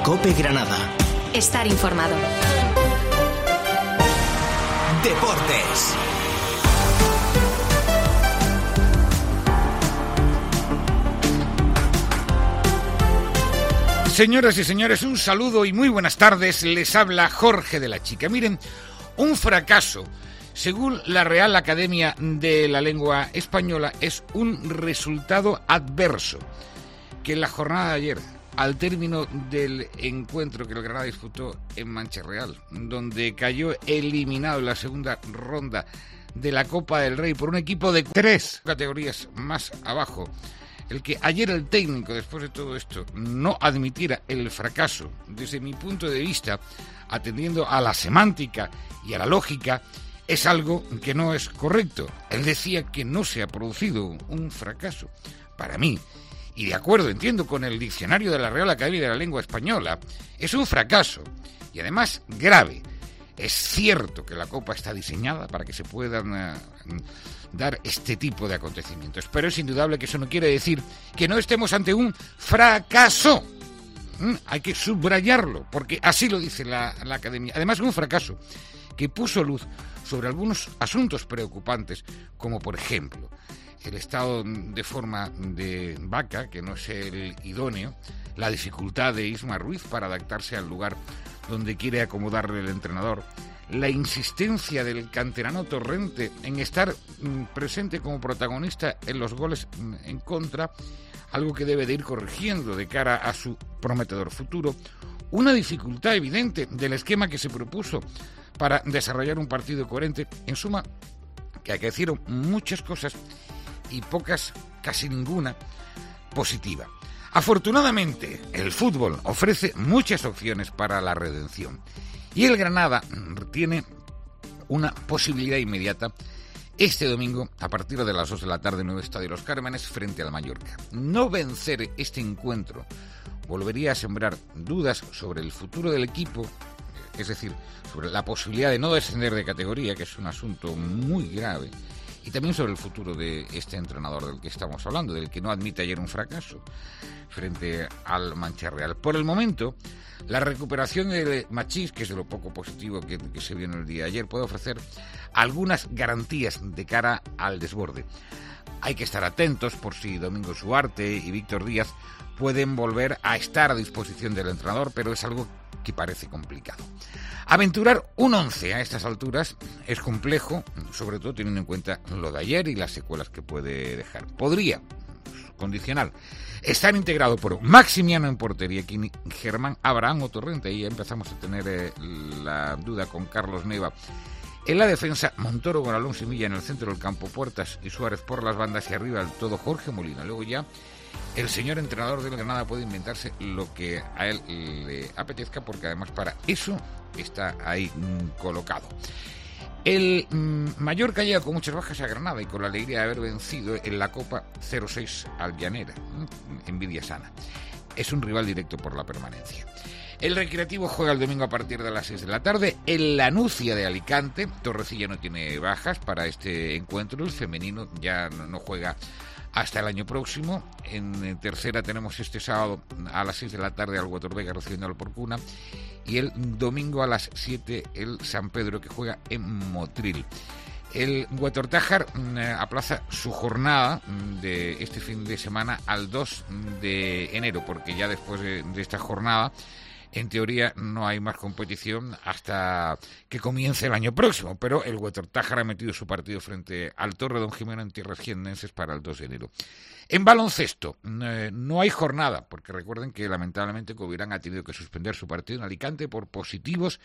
COPE Granada. Estar informado. Deportes. Señoras y señores, un saludo y muy buenas tardes. Les habla Jorge de la Chica. Miren, un fracaso, según la Real Academia de la Lengua Española, es un resultado adverso. Que en la jornada de ayer, al término del encuentro que el Granada disputó en Mancha Real, donde cayó eliminado en la segunda ronda de la Copa del Rey por un equipo de 3 categorías más abajo, el que ayer el técnico, después de todo esto, no admitiera el fracaso, desde mi punto de vista, atendiendo a la semántica y a la lógica, es algo que no es correcto. Él decía que no se ha producido un fracaso. Para mí, y de acuerdo, entiendo, con el diccionario de la Real Academia de la Lengua Española, es un fracaso, y además grave. Es cierto que la Copa está diseñada para que se puedan dar este tipo de acontecimientos, pero es indudable que eso no quiere decir que no estemos ante un fracaso. Hay que subrayarlo, porque así lo dice la Academia. Además, un fracaso que puso luz sobre algunos asuntos preocupantes, como por ejemplo el estado de forma de Vaca, que no es el idóneo, la dificultad de Isma Ruiz para adaptarse al lugar donde quiere acomodarle el entrenador, la insistencia del canterano Torrente en estar presente como protagonista en los goles en contra, algo que debe de ir corrigiendo de cara a su prometedor futuro, una dificultad evidente del esquema que se propuso para desarrollar un partido coherente. En suma, que acaecieron muchas cosas y pocas, casi ninguna, positiva. Afortunadamente, el fútbol ofrece muchas opciones para la redención y el Granada tiene una posibilidad inmediata este domingo a partir de las 2 de la tarde en el Estadio Los Cármenes frente al Mallorca. No vencer este encuentro volvería a sembrar dudas sobre el futuro del equipo, es decir, sobre la posibilidad de no descender de categoría, que es un asunto muy grave, y también sobre el futuro de este entrenador del que estamos hablando, del que no admite ayer un fracaso frente al Mancha Real. Por el momento, la recuperación de Machís, que es de lo poco positivo que se vio en el día de ayer, puede ofrecer algunas garantías de cara al desborde. Hay que estar atentos por si Domingo Suarte y Víctor Díaz pueden volver a estar a disposición del entrenador, pero es algo que parece complicado. Aventurar un 11 a estas alturas es complejo, sobre todo teniendo en cuenta lo de ayer y las secuelas que puede dejar. Podría, condicional, estar integrado por Maximiano en portería, Germán Abraham o Torrente, y ya empezamos a tener la duda con Carlos Neva. En la defensa, Montoro con Alonso y Milla en el centro del campo, Puertas y Suárez por las bandas y arriba del todo Jorge Molina. Luego ya el señor entrenador del Granada puede inventarse lo que a él le apetezca, porque además para eso está ahí colocado. El Mallorca llega con muchas bajas a Granada y con la alegría de haber vencido en la Copa 0-6 al Llanera. Envidia sana. Es un rival directo por la permanencia. El Recreativo juega el domingo a partir de las 6 de la tarde. En la Nucia de Alicante, Torrecilla no tiene bajas para este encuentro. El femenino ya no juega hasta el año próximo. En tercera tenemos este sábado a las 6 de la tarde al Huatorvega recibiendo al Porcuna, y el domingo a las 7 el San Pedro, que juega en Motril. El Huatortájar aplaza su jornada de este fin de semana al 2 de enero, porque ya después de esta jornada, en teoría, no hay más competición hasta que comience el año próximo, pero el Huatortájar ha metido su partido frente al Torre Don Jimeno en tierras jiennenses para el 2 de enero. En baloncesto, no hay jornada, porque recuerden que lamentablemente Covirán ha tenido que suspender su partido en Alicante por positivos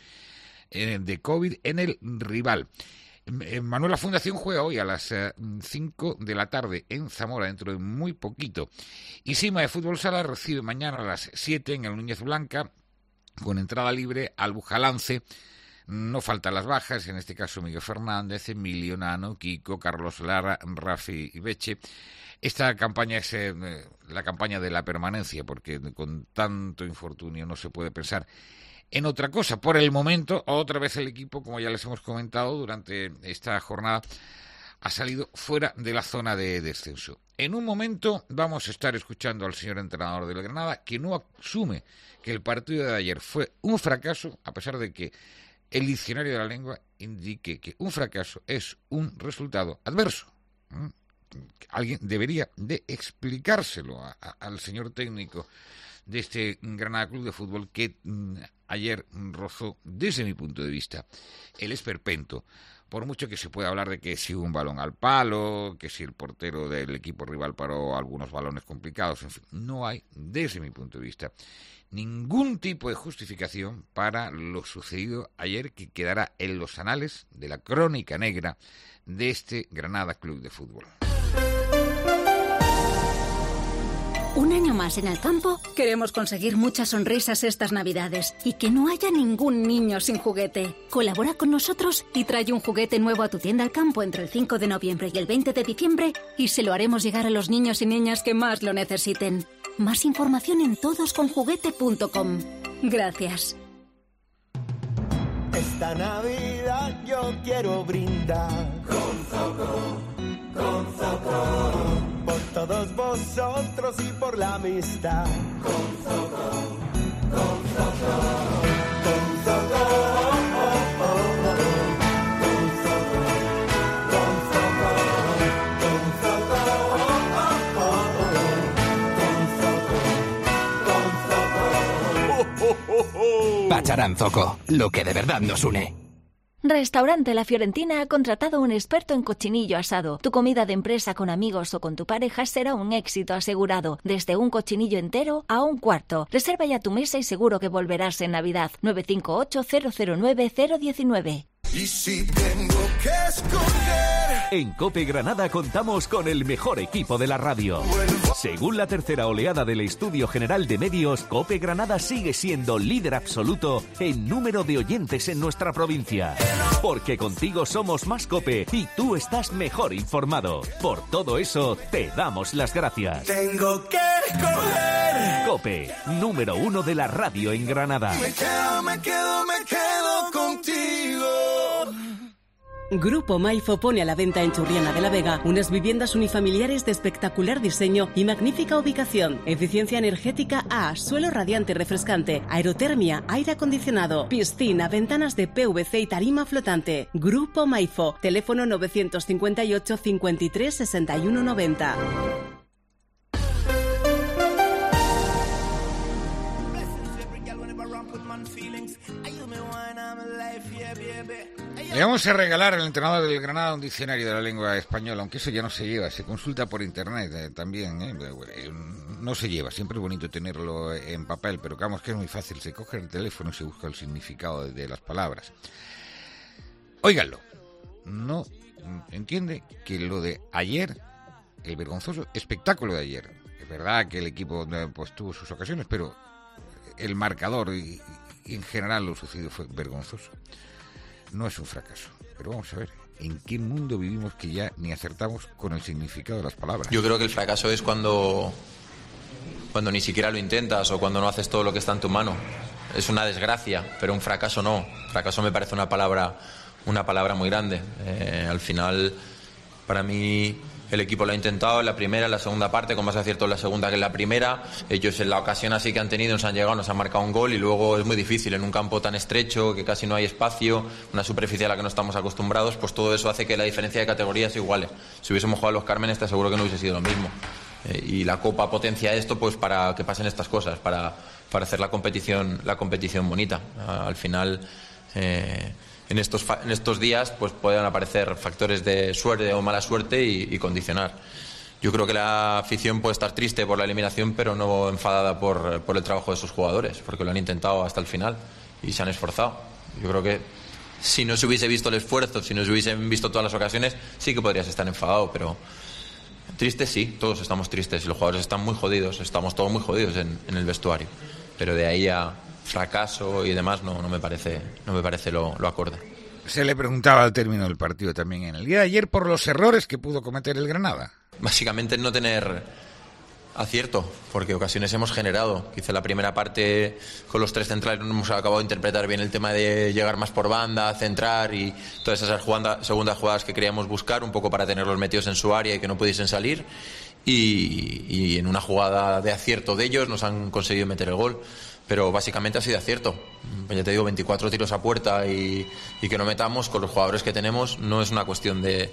de COVID en el rival. Manuela Fundación juega hoy a las 5 de la tarde en Zamora, dentro de muy poquito. Y Sima de Fútbol Sala recibe mañana a las 7 en el Núñez Blanca, con entrada libre al Bujalance. No faltan las bajas, en este caso Miguel Fernández, Emilio, Nano, Kiko, Carlos Lara, Rafi y Beche. Esta campaña es la campaña de la permanencia, porque con tanto infortunio no se puede pensar en otra cosa. Por el momento, otra vez el equipo, como ya les hemos comentado durante esta jornada, ha salido fuera de la zona de descenso. En un momento vamos a estar escuchando al señor entrenador del Granada, que no asume que el partido de ayer fue un fracaso, a pesar de que el diccionario de la lengua indique que un fracaso es un resultado adverso. Alguien debería de explicárselo al señor técnico de este Granada Club de Fútbol, que ayer rozó, desde mi punto de vista, el esperpento. Por mucho que se pueda hablar de que si hubo un balón al palo, que si el portero del equipo rival paró algunos balones complicados, en fin, no hay, desde mi punto de vista, ningún tipo de justificación para lo sucedido ayer, que quedará en los anales de la crónica negra de este Granada Club de Fútbol. Un año más en el campo. Queremos conseguir muchas sonrisas estas Navidades y que no haya ningún niño sin juguete. Colabora con nosotros y trae un juguete nuevo a tu tienda al campo entre el 5 de noviembre y el 20 de diciembre y se lo haremos llegar a los niños y niñas que más lo necesiten. Más información en todosconjuguete.com. Gracias. Esta Navidad yo quiero brindar con Zoco, con Zoco, por todos vosotros y por la amistad. Con Zoco, con Zoco, con Zoco, oh, oh, oh. Con Zoco, con Zoco, con Zoco, oh, oh, oh. Con Zoco, con Zoco, oh, oh, oh. Pacharán Zoco, lo que de verdad nos une. Restaurante La Fiorentina ha contratado a un experto en cochinillo asado. Tu comida de empresa con amigos o con tu pareja será un éxito asegurado. Desde un cochinillo entero a un cuarto. Reserva ya tu mesa y seguro que volverás en Navidad. 958-009-019. Y si tengo que escoger... En COPE Granada contamos con el mejor equipo de la radio. Según la tercera oleada del Estudio General de Medios, COPE Granada sigue siendo líder absoluto en número de oyentes en nuestra provincia. Porque contigo somos más COPE y tú estás mejor informado. Por todo eso, te damos las gracias. Tengo que escoger... COPE, número 1 de la radio en Granada. Me quedo contigo. Grupo Maifo pone a la venta en Churriana de la Vega unas viviendas unifamiliares de espectacular diseño y magnífica ubicación. Eficiencia energética A, suelo radiante y refrescante, aerotermia, aire acondicionado, piscina, ventanas de PVC y tarima flotante. Grupo Maifo, teléfono 958 53 61 90. Le vamos a regalar al entrenador del Granada un diccionario de la lengua española, aunque eso ya no se lleva, se consulta por internet también, no se lleva, siempre es bonito tenerlo en papel, pero digamos que es muy fácil, se coge el teléfono y se busca el significado de las palabras. Óiganlo, no entiende que lo de ayer, el vergonzoso espectáculo de ayer, es verdad que el equipo pues tuvo sus ocasiones, pero el marcador y en general lo sucedido fue vergonzoso. No es un fracaso, pero vamos a ver, ¿en qué mundo vivimos que ya ni acertamos con el significado de las palabras? Yo creo que el fracaso es cuando ni siquiera lo intentas o cuando no haces todo lo que está en tu mano. Es una desgracia, pero un fracaso no. Fracaso me parece una palabra muy grande. Al final, para mí, el equipo lo ha intentado en la primera, en la segunda parte, con más acierto en la segunda que en la primera. Ellos en la ocasión así que han tenido, nos han llegado, nos han marcado un gol y luego es muy difícil en un campo tan estrecho que casi no hay espacio, una superficie a la que no estamos acostumbrados, pues todo eso hace que la diferencia de categoría se iguale. Si hubiésemos jugado a los Cármenes, te aseguro que no hubiese sido lo mismo. Y la Copa potencia esto pues para que pasen estas cosas, para hacer la competición bonita. Al final... En estos días pues pueden aparecer factores de suerte o mala suerte y condicionar. Yo creo que la afición puede estar triste por la eliminación, pero no enfadada por el trabajo de sus jugadores, porque lo han intentado hasta el final y se han esforzado. Yo creo que si no se hubiese visto el esfuerzo, si no se hubiesen visto todas las ocasiones, sí que podrías estar enfadado, pero triste sí, todos estamos tristes y los jugadores están muy jodidos, estamos todos muy jodidos en el vestuario, pero de ahí a fracaso y demás no me parece lo acorde. Se le preguntaba al término del partido también en el día de ayer por los errores que pudo cometer el Granada. Básicamente no tener acierto, porque ocasiones hemos generado. Quizá la primera parte con los 3 centrales no hemos acabado de interpretar bien el tema de llegar más por banda, centrar y todas esas segundas jugadas que queríamos buscar, un poco para tenerlos metidos en su área y que no pudiesen salir. Y en una jugada de acierto de ellos nos han conseguido meter el gol. Pero básicamente ha sido acierto. Ya te digo, 24 tiros a puerta y que no metamos con los jugadores que tenemos. No es una cuestión de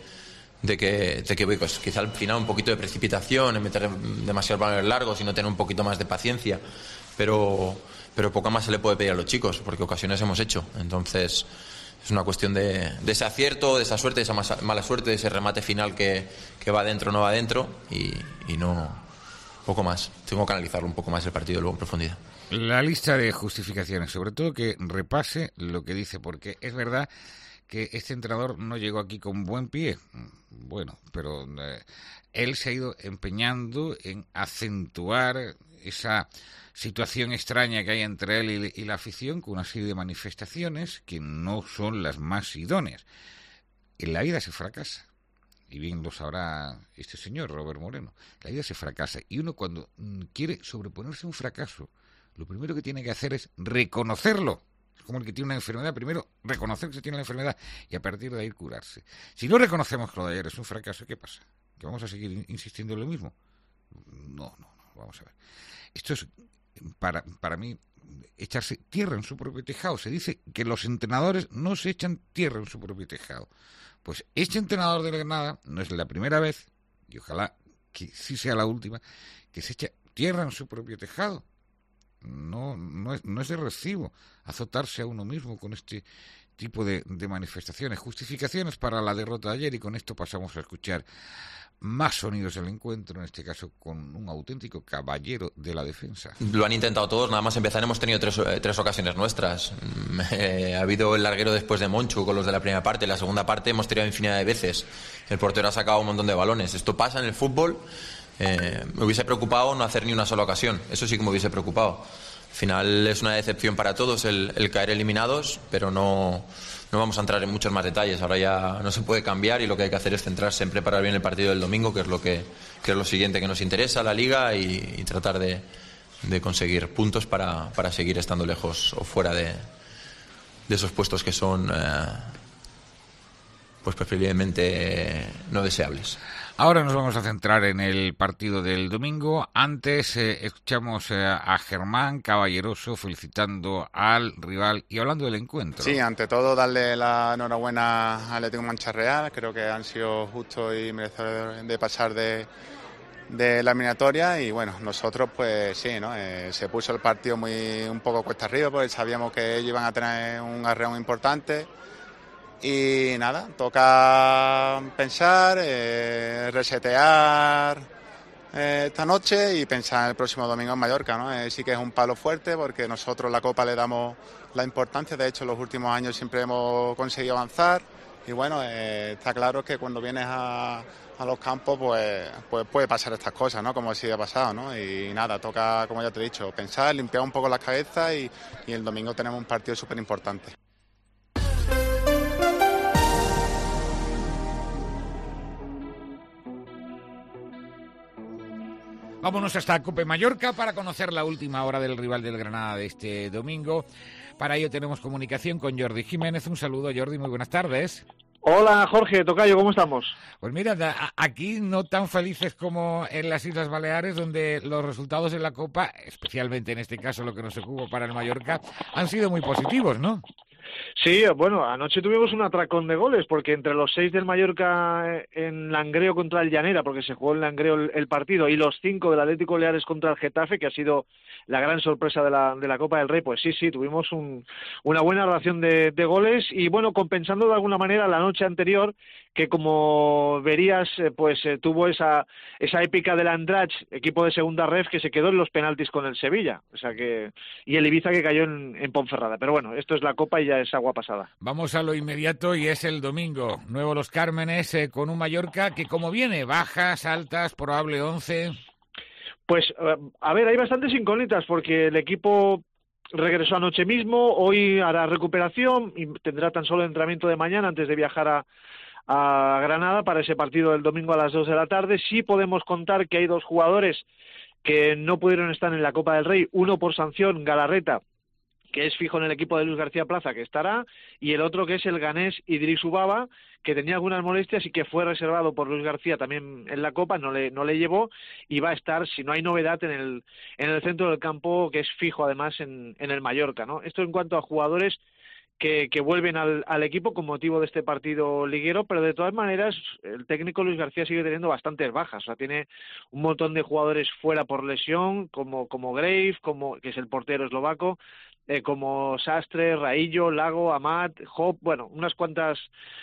que pues, quizá al final un poquito de precipitación, en meter demasiados balones largos y no tener un poquito más de paciencia. Pero poco más se le puede pedir a los chicos, porque ocasiones hemos hecho. Entonces es una cuestión de ese acierto, de esa suerte, de esa mala suerte, de ese remate final que va adentro o no va adentro y no poco más. Tengo que analizarlo un poco más el partido luego en profundidad. La lista de justificaciones, sobre todo que repase lo que dice, porque es verdad que este entrenador no llegó aquí con buen pie. Bueno, pero él se ha ido empeñando en acentuar esa situación extraña que hay entre él y la afición con una serie de manifestaciones que no son las más idóneas. En la vida se fracasa. Y bien lo sabrá este señor, Robert Moreno. La vida se fracasa. Y uno cuando quiere sobreponerse a un fracaso, lo primero que tiene que hacer es reconocerlo. Es como el que tiene una enfermedad. Primero, reconocer que se tiene la enfermedad y a partir de ahí curarse. Si no reconocemos que lo de ayer es un fracaso, ¿qué pasa? ¿Que vamos a seguir insistiendo en lo mismo? No. Vamos a ver. Esto es, para mí, echarse tierra en su propio tejado. Se dice que los entrenadores no se echan tierra en su propio tejado. Pues este entrenador de Granada no es la primera vez, y ojalá que sí sea la última, que se echa tierra en su propio tejado. No es de recibo azotarse a uno mismo con este tipo de manifestaciones, justificaciones para la derrota de ayer, y con esto pasamos a escuchar más sonidos del encuentro, en este caso con un auténtico caballero de la defensa. Lo han intentado todos, nada más empezar hemos tenido tres ocasiones nuestras. Ha habido el larguero después de Monchu con los de la primera parte, la segunda parte hemos tirado infinidad de veces, el portero ha sacado un montón de balones. Esto pasa en el fútbol. Me hubiese preocupado no hacer ni una sola ocasión, eso sí que me hubiese preocupado. Al final es una decepción para todos el caer eliminados, pero no vamos a entrar en muchos más detalles. Ahora ya no se puede cambiar y lo que hay que hacer es centrarse en preparar bien el partido del domingo, que es lo siguiente que nos interesa, la Liga, y tratar de conseguir puntos para seguir estando lejos o fuera de esos puestos que son pues preferiblemente no deseables. Ahora nos vamos a centrar en el partido del domingo. Antes escuchamos a Germán Caballeroso felicitando al rival y hablando del encuentro. Sí, ante todo darle la enhorabuena al Atlético Mancha Real. Creo que han sido justos y merecedores de pasar de la eliminatoria, y bueno, nosotros pues sí, ¿no? Se puso el partido un poco cuesta arriba porque sabíamos que ellos iban a tener un arreón importante. Y nada, toca pensar, resetear esta noche y pensar en el próximo domingo en Mallorca, ¿no? Sí que es un palo fuerte porque nosotros la Copa le damos la importancia. De hecho, en los últimos años siempre hemos conseguido avanzar y bueno, está claro que cuando vienes a los campos pues puede pasar estas cosas, ¿no? Como así ha pasado, ¿no? Y nada, toca, como ya te he dicho, pensar, limpiar un poco las cabezas y el domingo tenemos un partido súper importante. Vámonos hasta Cope Mallorca para conocer la última hora del rival del Granada de este domingo. Para ello tenemos comunicación con Jordi Jiménez. Un saludo, Jordi, muy buenas tardes. Hola, Jorge, tocayo, ¿cómo estamos? Pues mira, aquí no tan felices como en las Islas Baleares, donde los resultados en la Copa, especialmente en este caso lo que nos ocupa para el Mallorca, han sido muy positivos, ¿no? Sí, bueno, anoche tuvimos un atracón de goles, porque entre los 6 del Mallorca en Langreo contra el Llanera, porque se jugó en Langreo el partido, y los 5 del Atlético Baleares contra el Getafe, que ha sido la gran sorpresa de la Copa del Rey, pues sí, tuvimos una buena relación de goles, y bueno, compensando de alguna manera la noche anterior, que como verías, tuvo esa épica del Andratx, equipo de segunda ref, que se quedó en los penaltis con el Sevilla, o sea que, y el Ibiza que cayó en Ponferrada. Pero bueno, esto es la Copa y ya es agua pasada. Vamos a lo inmediato y es el domingo. Nuevo Los Cármenes con un Mallorca que como viene, bajas, altas, probable 11. Pues a ver, hay bastantes incógnitas porque el equipo regresó anoche mismo, hoy hará recuperación y tendrá tan solo entrenamiento de mañana antes de viajar a a Granada para ese partido del domingo a las 2 de la tarde. Sí podemos contar que hay 2 jugadores que no pudieron estar en la Copa del Rey, uno por sanción, Galarreta, que es fijo en el equipo de Luis García Plaza, que estará, y el otro que es el ganés Idris Ubaba, que tenía algunas molestias y que fue reservado por Luis García también en la Copa, no le llevó, y va a estar, si no hay novedad, en el centro del campo, que es fijo además en el Mallorca, ¿no? Esto en cuanto a jugadores que vuelven al equipo con motivo de este partido liguero, pero de todas maneras el técnico Luis García sigue teniendo bastantes bajas, o sea, tiene un montón de jugadores fuera por lesión, como Grave, que es el portero eslovaco, como Sastre, Raillo, Lago, Amat, Hop, bueno, unas cuantas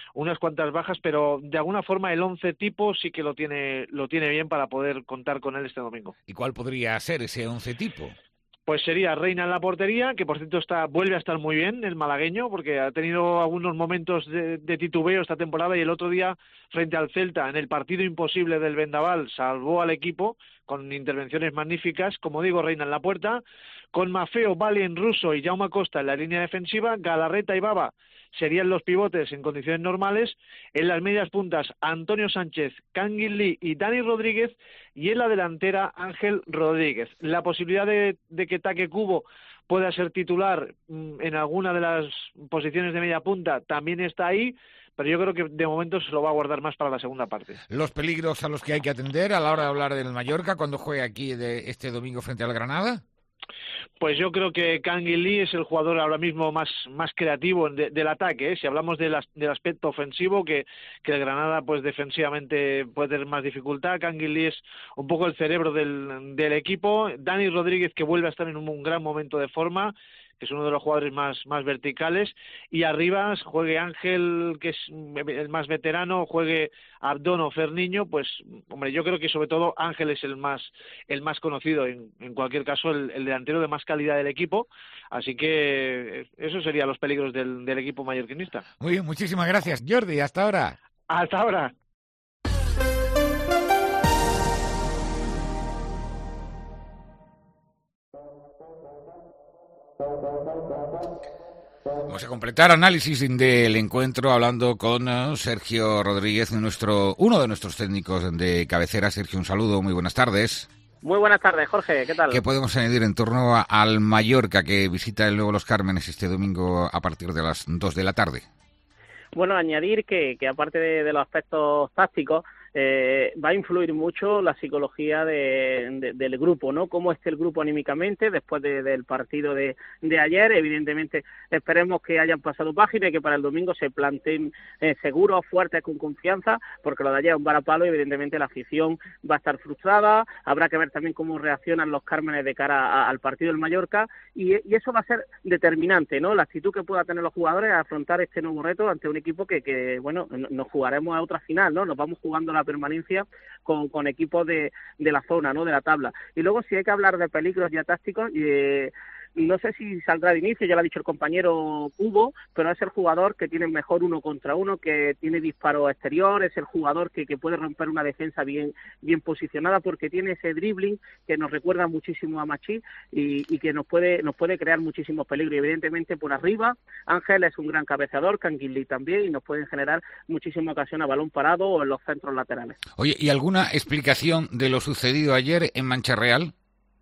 bajas, pero de alguna forma el 11 tipo sí que lo tiene bien para poder contar con él este domingo. ¿Y cuál podría ser ese 11 tipo? Pues sería Reina en la portería, que por cierto vuelve a estar muy bien el malagueño, porque ha tenido algunos momentos de titubeo esta temporada, y el otro día frente al Celta, en el partido imposible del Vendaval, salvó al equipo con intervenciones magníficas. Como digo, Reina en la puerta, con Maffeo, Valien, Russo y Jaume Costa en la línea defensiva, Galarreta y Baba serían los pivotes en condiciones normales, en las medias puntas Antonio Sánchez, Kangin Lee y Dani Rodríguez, y en la delantera Ángel Rodríguez. La posibilidad de que Take Kubo pueda ser titular en alguna de las posiciones de media punta también está ahí, pero yo creo que de momento se lo va a guardar más para la segunda parte. Los peligros a los que hay que atender a la hora de hablar del Mallorca cuando juegue aquí este domingo frente al Granada. Pues yo creo que Kangin Lee es el jugador ahora mismo más creativo del ataque, ¿eh? Si hablamos del aspecto ofensivo, que el Granada pues defensivamente puede tener más dificultad, Kangin Lee es un poco el cerebro del equipo. Dani Rodríguez, que vuelve a estar en un gran momento de forma, que es uno de los jugadores más verticales, y arriba juegue Ángel, que es el más veterano, juegue Abdón o Ferniño, pues hombre, yo creo que sobre todo Ángel es el más conocido, en cualquier caso el delantero de más calidad del equipo, así que esos serían los peligros del equipo mallorquinista. Muy bien, muchísimas gracias, Jordi, hasta ahora. Hasta ahora. Vamos a completar análisis del encuentro hablando con Sergio Rodríguez, uno de nuestros técnicos de cabecera. Sergio, un saludo, muy buenas tardes. Muy buenas tardes, Jorge, ¿qué tal? ¿Qué podemos añadir en torno al Mallorca, que visita el Nuevo Los Cármenes este domingo a partir de las 2 de la tarde? Bueno, añadir que aparte de los aspectos tácticos, va a influir mucho la psicología del grupo, ¿no? Cómo esté el grupo anímicamente después del partido de ayer. Evidentemente esperemos que hayan pasado página y que para el domingo se planteen seguros, fuertes, con confianza, porque lo de ayer es un varapalo y evidentemente la afición va a estar frustrada. Habrá que ver también cómo reaccionan los Cármenes de cara al partido del Mallorca, y eso va a ser determinante, ¿no? La actitud que puedan tener los jugadores a afrontar este nuevo reto ante un equipo que bueno, nos jugaremos a otra final, ¿no? Nos vamos jugando la permanencia con equipos de la zona, ¿no? De la tabla. Y luego, si hay que hablar de peligros ya tácticos, no sé si saldrá de inicio, ya lo ha dicho el compañero Hugo, pero es el jugador que tiene mejor 1 contra 1, que tiene disparo exterior, es el jugador que puede romper una defensa bien posicionada, porque tiene ese dribbling que nos recuerda muchísimo a Machí y que nos puede crear muchísimos peligros. Y evidentemente por arriba, Ángel es un gran cabeceador, Kangin Lee también, y nos pueden generar muchísima ocasión a balón parado o en los centros laterales. Oye, ¿y alguna explicación de lo sucedido ayer en Mancha Real?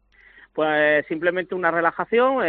Pues simplemente una relajación.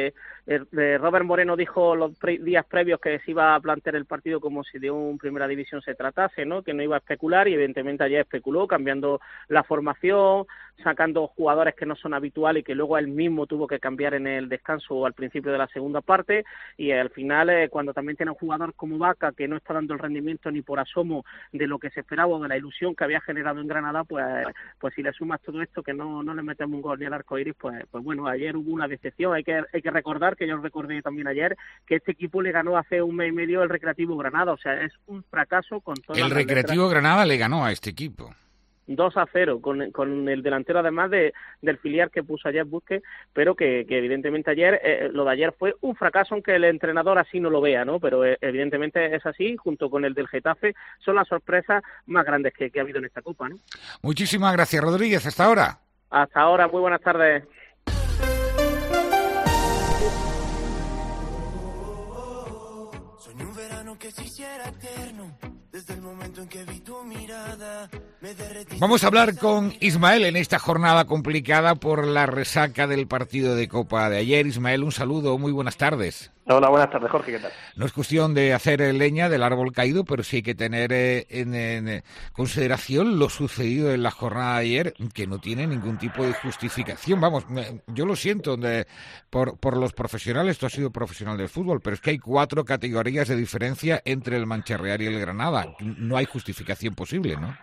Robert Moreno dijo los días previos que se iba a plantear el partido como si de un Primera División se tratase, ¿no? Que no iba a especular, y evidentemente ayer especuló, cambiando la formación, sacando jugadores que no son habituales y que luego él mismo tuvo que cambiar en el descanso o al principio de la segunda parte, y al final cuando también tiene un jugador como Vaca que no está dando el rendimiento ni por asomo de lo que se esperaba o de la ilusión que había generado en Granada, pues si le sumas todo esto, que no le metemos un gol ni al arco iris, pues bueno, ayer hubo una decepción. Hay que recordar, que yo recordé también ayer, que este equipo le ganó hace un mes y medio el Recreativo Granada, o sea, es un fracaso con todo. El Recreativo Granada le ganó a este equipo 2-0, con el delantero además del filial que puso ayer Busquets, pero que evidentemente ayer, lo de ayer fue un fracaso, aunque el entrenador así no lo vea, ¿no? Pero evidentemente es así, junto con el del Getafe, son las sorpresas más grandes que ha habido en esta Copa, ¿no? Muchísimas gracias, Rodríguez, hasta ahora. Hasta ahora, muy buenas tardes. Soñé un verano que se hiciera eterno, desde el Vamos a hablar con Ismael en esta jornada complicada por la resaca del partido de Copa de ayer. Ismael, un saludo, muy buenas tardes. Hola, buenas tardes, Jorge, ¿qué tal? No es cuestión de hacer leña del árbol caído, pero sí hay que tener en consideración lo sucedido en la jornada de ayer, que no tiene ningún tipo de justificación. Vamos, yo lo siento por los profesionales, tú has sido profesional del fútbol, pero es que hay 4 categorías de diferencia entre el Mancha-Real y el Granada. No hay justificación posible, ¿no?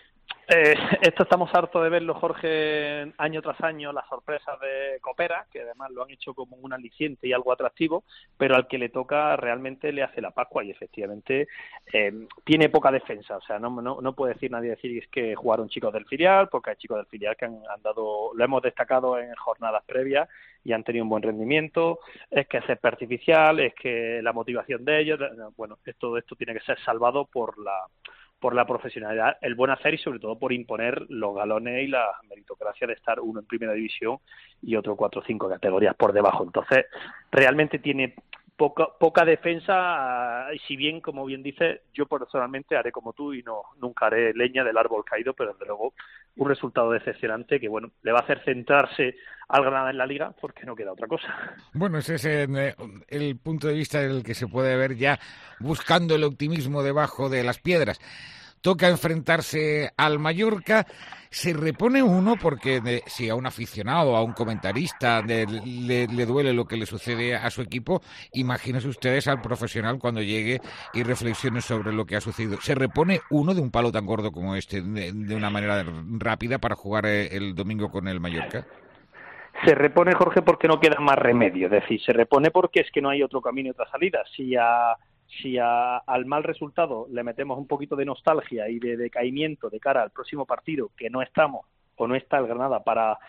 Esto estamos hartos de verlo, Jorge, año tras año, las sorpresas de Copera, que además lo han hecho como un aliciente y algo atractivo, pero al que le toca realmente le hace la Pascua y efectivamente tiene poca defensa. O sea, no puede decir nadie es que jugaron chicos del filial, porque hay chicos del filial que han dado, lo hemos destacado en jornadas previas y han tenido un buen rendimiento. Es que es artificial, es que la motivación de ellos, bueno, todo esto tiene que ser salvado por la profesionalidad, el buen hacer y sobre todo por imponer los galones y la meritocracia de estar uno en primera división y otro 4 o 5 categorías por debajo. Entonces, realmente tiene poca defensa, y si bien, como bien dices, yo personalmente haré como tú y nunca haré leña del árbol caído, pero desde luego un resultado decepcionante que, bueno, le va a hacer centrarse al Granada en la Liga porque no queda otra cosa. Bueno, ese es el punto de vista en el que se puede ver ya buscando el optimismo debajo de las piedras. Toca enfrentarse al Mallorca, se repone uno porque si a un aficionado, a un comentarista le duele lo que le sucede a su equipo, imagínense ustedes al profesional cuando llegue y reflexione sobre lo que ha sucedido. Se repone uno de un palo tan gordo como este de una manera rápida para jugar el domingo con el Mallorca. Se repone, Jorge, porque no queda más remedio, es decir, se repone porque es que no hay otro camino y otra salida. Si al mal resultado le metemos un poquito de nostalgia y de decaimiento de cara al próximo partido, que no estamos o no está el Granada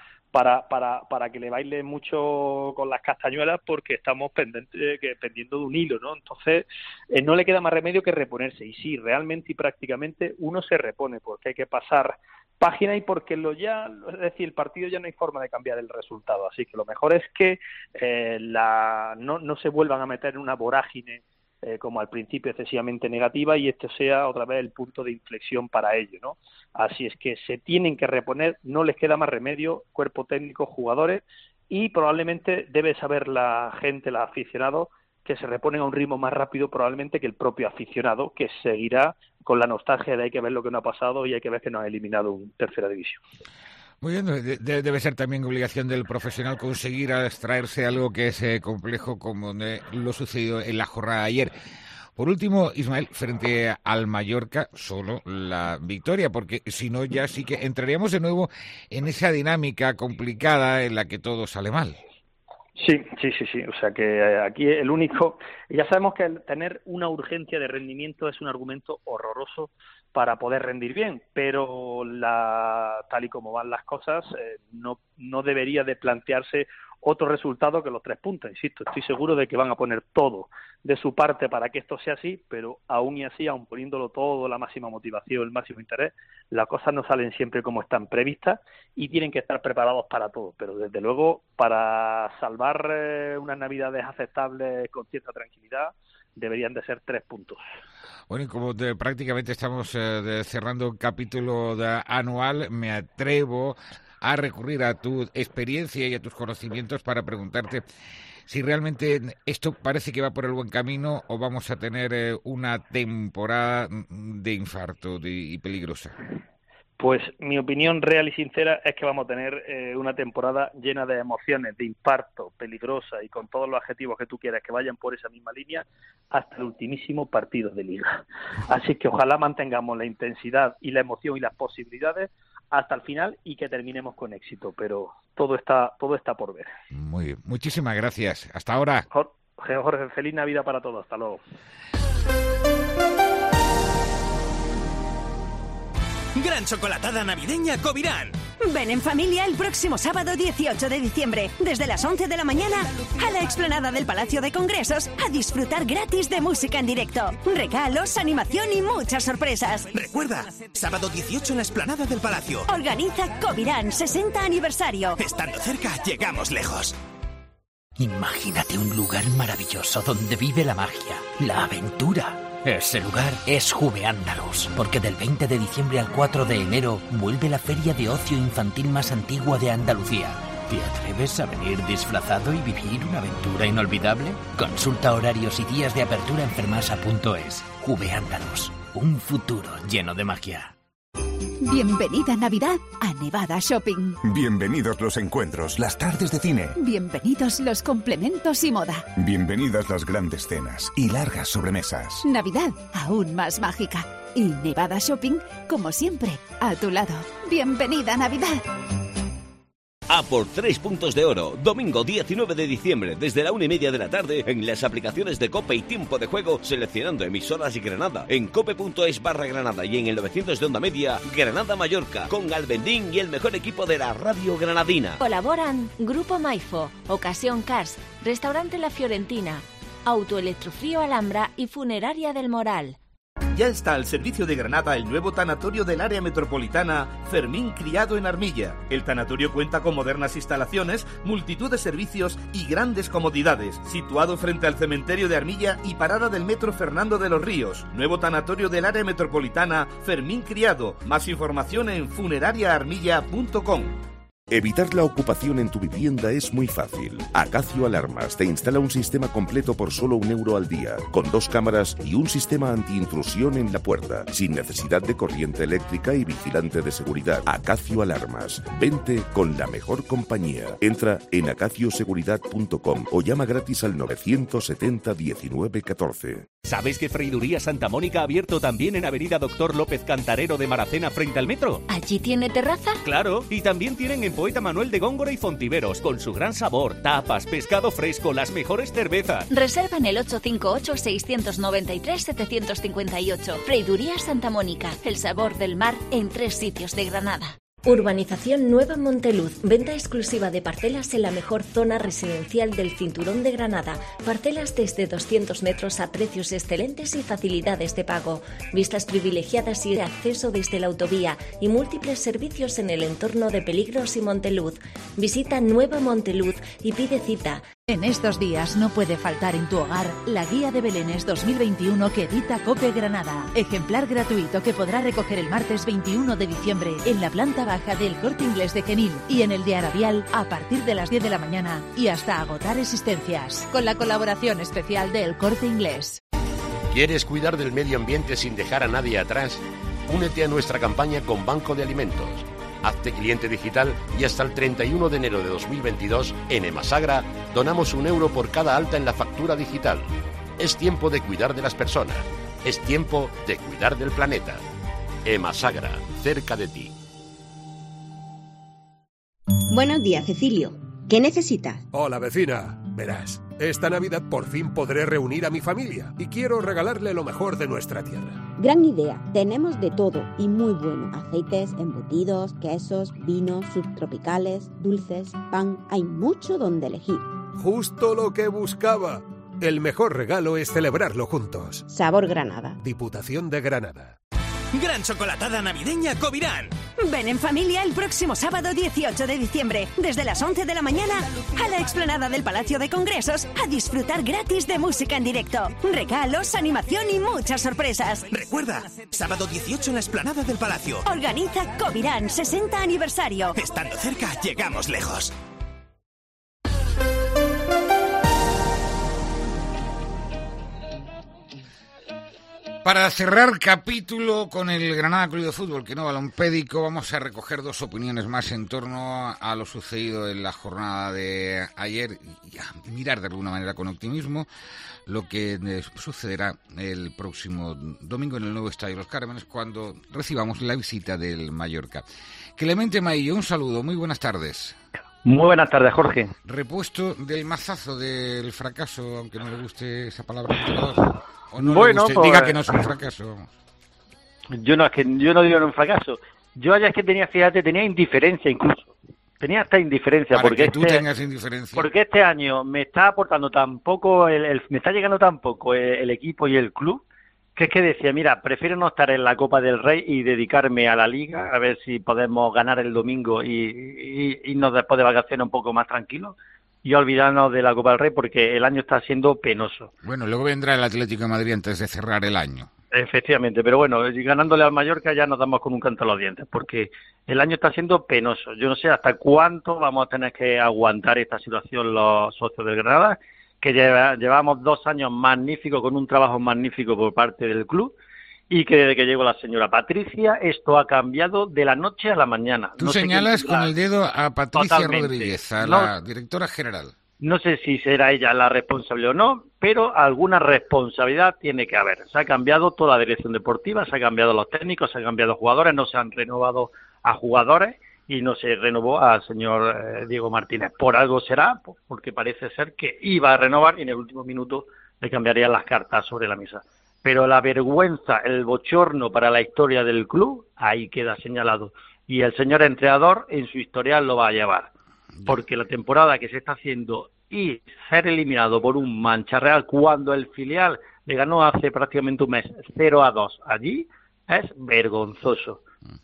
para que le baile mucho con las castañuelas, porque estamos pendiendo de un hilo, ¿no? Entonces, no le queda más remedio que reponerse. Y sí, realmente y prácticamente uno se repone, porque hay que pasar página y porque es decir, el partido ya no hay forma de cambiar el resultado. Así que lo mejor es que no se vuelvan a meter en una vorágine como al principio excesivamente negativa, y este sea otra vez el punto de inflexión para ello, ¿no? Así es que se tienen que reponer, no les queda más remedio, cuerpo técnico, jugadores, y probablemente debe saber la gente, los aficionados, que se reponen a un ritmo más rápido probablemente que el propio aficionado, que seguirá con la nostalgia de hay que ver lo que no ha pasado y hay que ver que nos ha eliminado un tercera división. Muy bien, debe ser también obligación del profesional conseguir extraerse algo que es complejo como lo sucedido en la jornada de ayer. Por último, Ismael, frente al Mallorca, solo la victoria, porque si no ya sí que entraríamos de nuevo en esa dinámica complicada en la que todo sale mal. Sí. O sea que aquí el único... Ya sabemos que el tener una urgencia de rendimiento es un argumento horroroso para poder rendir bien, pero tal y como van las cosas, no debería de plantearse otro resultado que los 3 puntos. Insisto, estoy seguro de que van a poner todo de su parte para que esto sea así, pero aún y así, aún poniéndolo todo, la máxima motivación, el máximo interés, las cosas no salen siempre como están previstas y tienen que estar preparados para todo. Pero desde luego, para salvar unas navidades aceptables con cierta tranquilidad, deberían de ser 3 puntos. Bueno, y como prácticamente estamos cerrando un capítulo anual, me atrevo a recurrir a tu experiencia y a tus conocimientos para preguntarte si realmente esto parece que va por el buen camino o vamos a tener una temporada de infarto y peligrosa. Pues mi opinión real y sincera es que vamos a tener una temporada llena de emociones, de infarto, peligrosa y con todos los adjetivos que tú quieras que vayan por esa misma línea hasta el ultimísimo partido de Liga. Así que ojalá mantengamos la intensidad y la emoción y las posibilidades hasta el final y que terminemos con éxito, pero todo está por ver. Muy bien, muchísimas gracias. Hasta ahora. Jorge, feliz Navidad para todos. Hasta luego. Gran chocolatada navideña Covirán. Ven en familia el próximo sábado 18 de diciembre, desde las 11 de la mañana, a la explanada del Palacio de Congresos, a disfrutar gratis de música en directo, regalos, animación y muchas sorpresas. Recuerda, sábado 18 en la explanada del Palacio. Organiza Covirán 60 aniversario. Estando cerca, llegamos lejos. Imagínate un lugar maravilloso donde vive la magia, la aventura. Ese lugar es Juveándalos, porque del 20 de diciembre al 4 de enero vuelve la feria de ocio infantil más antigua de Andalucía. ¿Te atreves a venir disfrazado y vivir una aventura inolvidable? Consulta horarios y días de apertura en fermasa.es. Juveándalos, un futuro lleno de magia. Bienvenida Navidad a Nevada Shopping. Bienvenidos los encuentros, las tardes de cine. Bienvenidos los complementos y moda. Bienvenidas las grandes cenas y largas sobremesas. Navidad aún más mágica. Y Nevada Shopping, como siempre, a tu lado. Bienvenida Navidad. A por 3 puntos de oro, domingo 19 de diciembre, desde la 1:30 de la tarde, en las aplicaciones de COPE y Tiempo de Juego, seleccionando emisoras y Granada, en cope.es/Granada y en el 900 de onda media, Granada-Mallorca, con Albendín y el mejor equipo de la radio granadina. Colaboran Grupo Maifo, Ocasión Cars, Restaurante La Fiorentina, Autoelectrofrío Alhambra y Funeraria del Moral. Ya está al servicio de Granada el nuevo tanatorio del área metropolitana Fermín Criado en Armilla. El tanatorio cuenta con modernas instalaciones, multitud de servicios y grandes comodidades. Situado frente al cementerio de Armilla y parada del metro Fernando de los Ríos. Nuevo tanatorio del área metropolitana Fermín Criado. Más información en funerariaarmilla.com. Evitar la ocupación en tu vivienda es muy fácil. Acacio Alarmas te instala un sistema completo por solo €1 al día, con 2 cámaras y un sistema antiintrusión en la puerta, sin necesidad de corriente eléctrica y vigilante de seguridad. Acacio Alarmas. Vente con la mejor compañía. Entra en acacioseguridad.com o llama gratis al 970 19 14. ¿Sabes que Freiduría Santa Mónica ha abierto también en Avenida Doctor López Cantarero de Maracena frente al metro? ¿Allí tiene terraza? Claro, y también tienen en Poeta Manuel de Góngora y Fontiveros, con su gran sabor, tapas, pescado fresco, las mejores cervezas. Reserva en el 858-693-758. Freiduría Santa Mónica, el sabor del mar en 3 sitios de Granada. Urbanización Nueva Monteluz, venta exclusiva de parcelas en la mejor zona residencial del Cinturón de Granada. Parcelas desde 200 metros a precios excelentes y facilidades de pago. Vistas privilegiadas y acceso desde la autovía y múltiples servicios en el entorno de Peligros y Monteluz. Visita Nueva Monteluz y pide cita. En estos días no puede faltar en tu hogar la Guía de Belénes 2021 que edita COPE Granada. Ejemplar gratuito que podrá recoger el martes 21 de diciembre en la planta baja del Corte Inglés de Genil y en el de Arabial a partir de las 10 de la mañana y hasta agotar existencias. Con la colaboración especial del Corte Inglés. ¿Quieres cuidar del medio ambiente sin dejar a nadie atrás? Únete a nuestra campaña con Banco de Alimentos. Hazte cliente digital y hasta el 31 de enero de 2022, en Emasagra, donamos €1 por cada alta en la factura digital. Es tiempo de cuidar de las personas. Es tiempo de cuidar del planeta. Emasagra, cerca de ti. Buenos días, Cecilio. ¿Qué necesitas? Hola, vecina. Verás, esta Navidad por fin podré reunir a mi familia y quiero regalarle lo mejor de nuestra tierra. Gran idea. Tenemos de todo y muy bueno. Aceites, embutidos, quesos, vinos, subtropicales, dulces, pan. Hay mucho donde elegir. Justo lo que buscaba. El mejor regalo es celebrarlo juntos. Sabor Granada. Diputación de Granada. Gran chocolatada navideña Covirán. Ven en familia el próximo sábado 18 de diciembre, desde las 11 de la mañana, a la explanada del Palacio de Congresos, a disfrutar gratis de música en directo, regalos, animación y muchas sorpresas. Recuerda, sábado 18 en la explanada del Palacio. Organiza Covirán 60 aniversario. Estando cerca, llegamos lejos. Para cerrar capítulo con el Granada Club de Fútbol, que no balompédico, vamos a recoger 2 opiniones más en torno a lo sucedido en la jornada de ayer y a mirar de alguna manera con optimismo lo que sucederá el próximo domingo en el nuevo Estadio Los Cármenes cuando recibamos la visita del Mallorca. Clemente Maillo, un saludo, muy buenas tardes. Muy buenas tardes, Jorge. Repuesto del mazazo del fracaso, aunque no le guste esa palabra. ¿O no bueno, le guste? Pues, diga que no es un fracaso. Yo no digo no un fracaso. Yo ayer es que tenía indiferencia incluso. Tenía hasta indiferencia. Para porque que tú tengas indiferencia. Porque este año me está aportando tan poco, me está llegando tan poco el equipo y el club, que es que decía, mira, prefiero no estar en la Copa del Rey y dedicarme a la Liga, a ver si podemos ganar el domingo y irnos después de vacaciones un poco más tranquilos. y olvidarnos de la Copa del Rey porque el año está siendo penoso. Bueno, luego vendrá el Atlético de Madrid antes de cerrar el año. Efectivamente, pero bueno, ganándole al Mallorca ya nos damos con un canto a los dientes, porque el año está siendo penoso. Yo no sé hasta cuánto vamos a tener que aguantar esta situación los socios del Granada, que llevamos 2 años magníficos, con un trabajo magnífico por parte del club, y que desde que llegó la señora Patricia, esto ha cambiado de la noche a la mañana. Tú señalas con el dedo a Patricia Rodríguez, a la directora general. No sé si será ella la responsable o no, pero alguna responsabilidad tiene que haber. Se ha cambiado toda la dirección deportiva, se han cambiado los técnicos, se han cambiado jugadores, no se han renovado a jugadores y no se renovó al señor Diego Martínez. Por algo será, porque parece ser que iba a renovar y en el último minuto le cambiarían las cartas sobre la mesa. Pero la vergüenza, el bochorno para la historia del club, ahí queda señalado. Y el señor entrenador en su historial lo va a llevar. Porque la temporada que se está haciendo y ser eliminado por un Mancha Real cuando el filial le ganó hace prácticamente un mes 0-2 allí, es vergonzoso.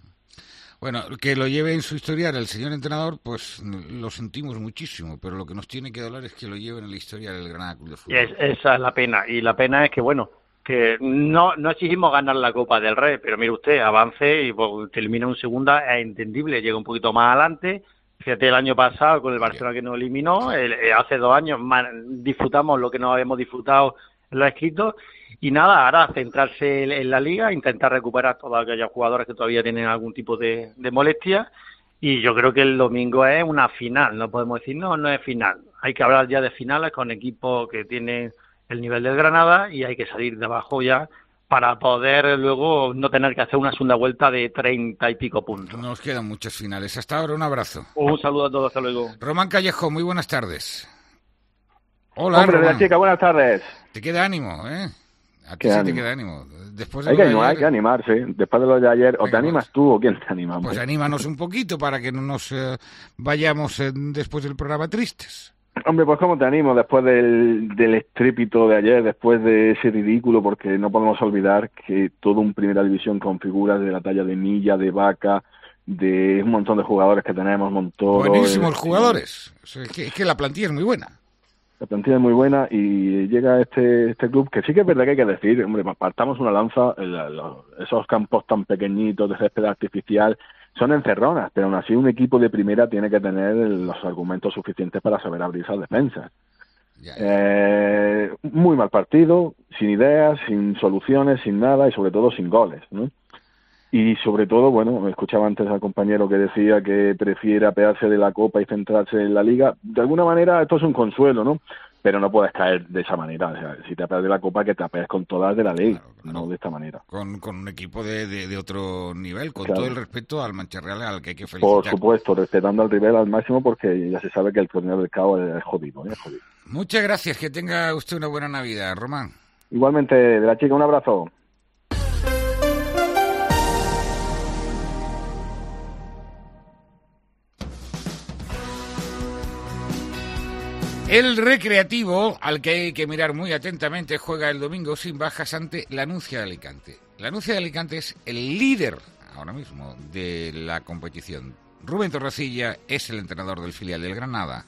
Bueno, que lo lleve en su historial el señor entrenador, pues lo sentimos muchísimo, pero lo que nos tiene que doler es que lo lleven en la historia del Granada Club de Fútbol. Esa es la pena, y la pena es que, bueno, que no exigimos ganar la Copa del Rey, pero mire usted, avance y pues, termina en segunda, es entendible, llega un poquito más adelante. Fíjate, el año pasado con el Barcelona que nos eliminó, hace 2 años disfrutamos lo que no habíamos disfrutado en los escritos, y nada, ahora centrarse en la Liga, intentar recuperar todos aquellos jugadores que todavía tienen algún tipo de molestia, y yo creo que el domingo es una final, no podemos decir no es final, hay que hablar ya de finales con equipos que tienen el nivel del Granada y hay que salir de abajo ya para poder luego no tener que hacer una segunda vuelta de 30 y pico puntos. Nos quedan muchas finales. Hasta ahora, un abrazo. Un saludo a todos, hasta luego. Román Callejo, muy buenas tardes. Hola, hombre, Román. de la chica, buenas tardes. Te queda ánimo, ¿eh? A ti sí te queda ánimo. Después de hay que animarse. Después de lo de ayer, o te animas tú o quién te anima. Pues anímanos un poquito para que no nos vayamos después del programa tristes. Hombre, pues cómo te animo después del estrépito de ayer, después de ese ridículo, porque no podemos olvidar que todo un Primera División con figuras de la talla de Milla, de Vaca, de un montón de jugadores que tenemos, Montoro... Buenísimos jugadores. Es que la plantilla es muy buena. La plantilla es muy buena y llega este club, que sí que es verdad que hay que decir, hombre, partamos una lanza, esos campos tan pequeñitos de césped artificial son encerronas, pero aún así un equipo de primera tiene que tener los argumentos suficientes para saber abrir esas defensas. Muy mal partido, sin ideas, sin soluciones, sin nada y sobre todo sin goles, ¿no? Y sobre todo, bueno, me escuchaba antes al compañero que decía que prefiere apearse de la Copa y centrarse en la Liga. De alguna manera esto es un consuelo, ¿no? Pero no puedes caer de esa manera. O sea, si te apeas de la Copa, que te apeas con todas de la ley, no de esta manera. Con un equipo de otro nivel, con todo el respeto al Mancha Real, al que hay que felicitar. Por supuesto, respetando al rival al máximo, porque ya se sabe que el torneo del Cabo es jodido, es jodido. Muchas gracias, que tenga usted una buena Navidad, Román. Igualmente, de la chica, un abrazo. El Recreativo, al que hay que mirar muy atentamente, juega el domingo sin bajas ante la Nucia de Alicante. La Nucia de Alicante es el líder ahora mismo de la competición. Rubén Torrecilla es el entrenador del filial del Granada.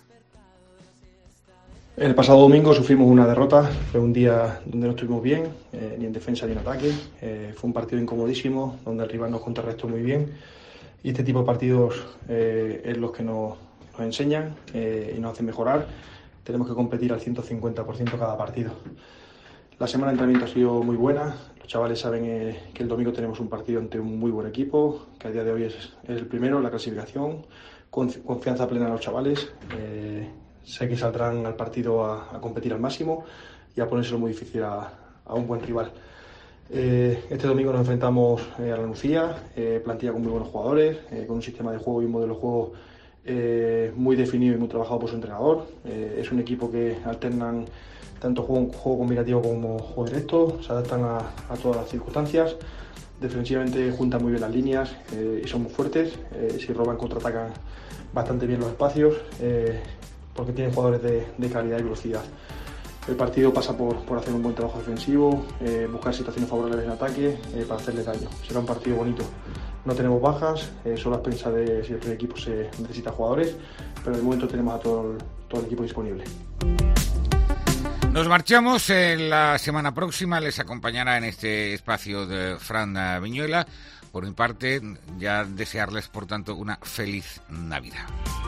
El pasado domingo sufrimos una derrota, fue un día donde no estuvimos bien, ni en defensa ni en ataque. Fue un partido incomodísimo, donde el rival nos contrarrestó muy bien. Y este tipo de partidos es los que nos enseñan y nos hacen mejorar. Tenemos que competir al 150% cada partido. La semana de entrenamiento ha sido muy buena. Los chavales saben que el domingo tenemos un partido ante un muy buen equipo, que a día de hoy es el primero en la clasificación. Confianza plena en los chavales. Sé que saldrán al partido a competir al máximo y a ponérselo muy difícil a un buen rival. Este domingo nos enfrentamos a la Nucía, plantilla con muy buenos jugadores, con un sistema de juego y un modelo de juego muy definido y muy trabajado por su entrenador. Es un equipo que alternan tanto juego combinativo como juego directo, se adaptan a todas las circunstancias. Defensivamente juntan muy bien las líneas y son muy fuertes. Si roban, contraatacan bastante bien los espacios porque tienen jugadores de calidad y velocidad. El partido pasa por hacer un buen trabajo defensivo, buscar situaciones favorables en ataque para hacerle daño. Será un partido bonito. No tenemos bajas, solo a expensas de si el primer equipo se necesita jugadores, pero de momento tenemos a todo el equipo disponible. Nos marchamos. La semana próxima les acompañará en este espacio de Fran Viñuela. Por mi parte, ya desearles, por tanto, una feliz Navidad.